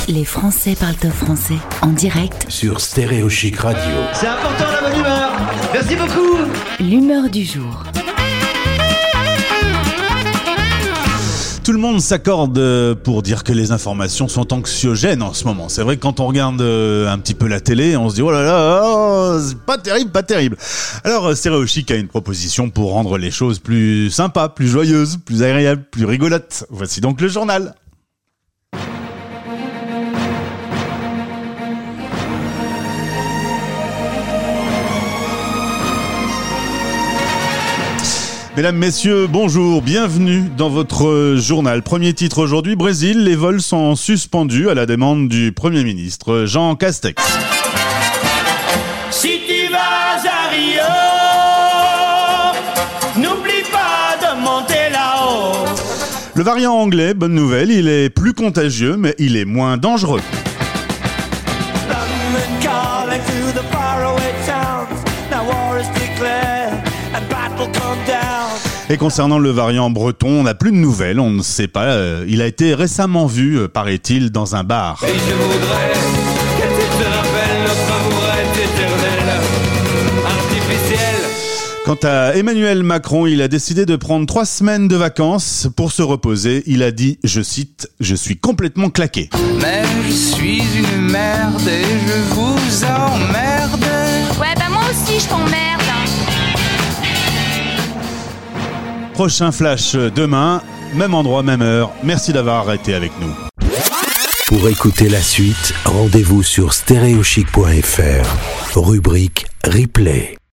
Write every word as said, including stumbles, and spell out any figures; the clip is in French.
Les Français parlent au français, en direct sur Stéréo Chic Radio. C'est important la bonne humeur. Merci beaucoup. L'humeur du jour. Tout le monde s'accorde pour dire que les informations sont anxiogènes en ce moment. C'est vrai que quand on regarde un petit peu la télé, on se dit oh là là, oh, c'est pas terrible, pas terrible. Alors Stéréo Chic a une proposition pour rendre les choses plus sympas, plus joyeuses, plus agréables, plus rigolotes. Voici donc le journal. Mesdames, Messieurs, bonjour, bienvenue dans votre journal. Premier titre aujourd'hui, Brésil, les vols sont suspendus à la demande du Premier ministre Jean Castex. Si tu vas à Rio, n'oublie pas de monter là-haut. Le variant anglais, bonne nouvelle, il est plus contagieux, mais il est moins dangereux. Et concernant le variant breton, on n'a plus de nouvelles, on ne sait pas. Euh, il a été récemment vu, euh, paraît-il, dans un bar. Et je voudrais que tu te rappelles notre amour est éternel, artificiel. Quant à Emmanuel Macron, il a décidé de prendre trois semaines de vacances pour se reposer. Il a dit, je cite, « Je suis complètement claqué ». Mais je suis une merde et je vous emmerde. Ouais, bah moi aussi je t'emmerde. Prochain flash demain, même endroit, même heure. Merci d'avoir été avec nous. Pour écouter la suite, rendez-vous sur stéréo chic point f r, rubrique replay.